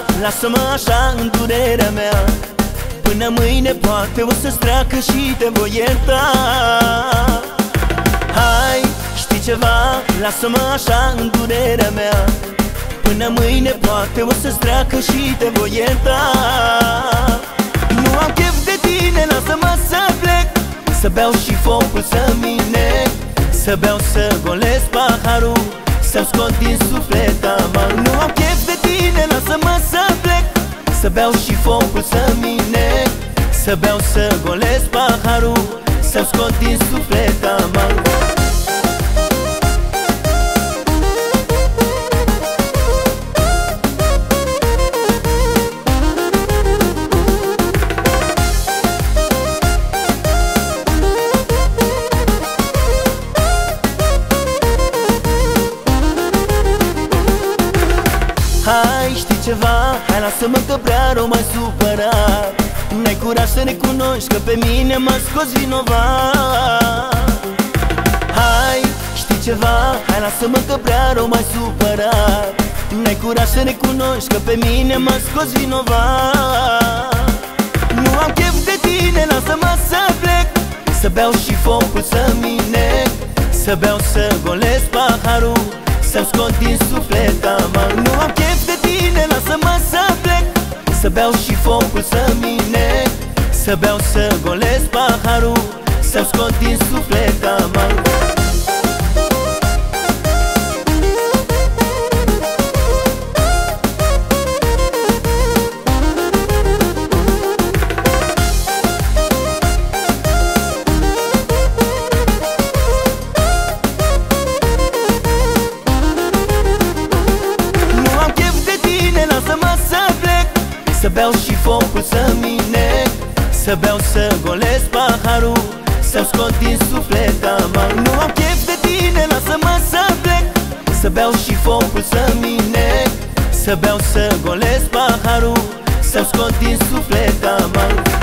lasă-mă așa în durerea mea. Până mâine poate o să-ți treacă și te voi ierta. Hai, știi ceva, lasă-mă așa în durerea mea. Până mâine poate o să-ți treacă și te voi ierta. Nu am chef de tine, lasă-mă să plec, să beau și focul să-mi nec, să beau să golesc paharul, să-mi scot din suflet amar. Nu am chef de tine, lasă-mă să plec, să beau și focul să-mi nec, să beau să golesc paharul, să-mi scot din suflet amar. Hai, știi ceva, hai lasă-mă că prea rău m-ai supărat. N-ai curaj să recunoști că pe mine m-a scos vinovat. Hai, știi ceva, hai lasă-mă că prea rău m-ai supărat. N-ai curaj să recunoști că pe mine m-a scos vinovat. Nu am chef de tine, lasă-mă să plec, să beau și focul să-mi nec, să beau să golesc paharul, să-mi scot din suflet amar. Nu am chef de tine, lasă-mă să plec, să beau și focul să-mi nec, să beau să golesc paharul, să-mi scot din suflet amar. Să beau și focul să-mi nec, să beau să golesc paharul, să-mi scot din suflet amar. Nu am chef de tine, lasă-mă să plec, să beau și focul să-mi nec, să beau să golesc paharul, să-mi scot din suflet amar.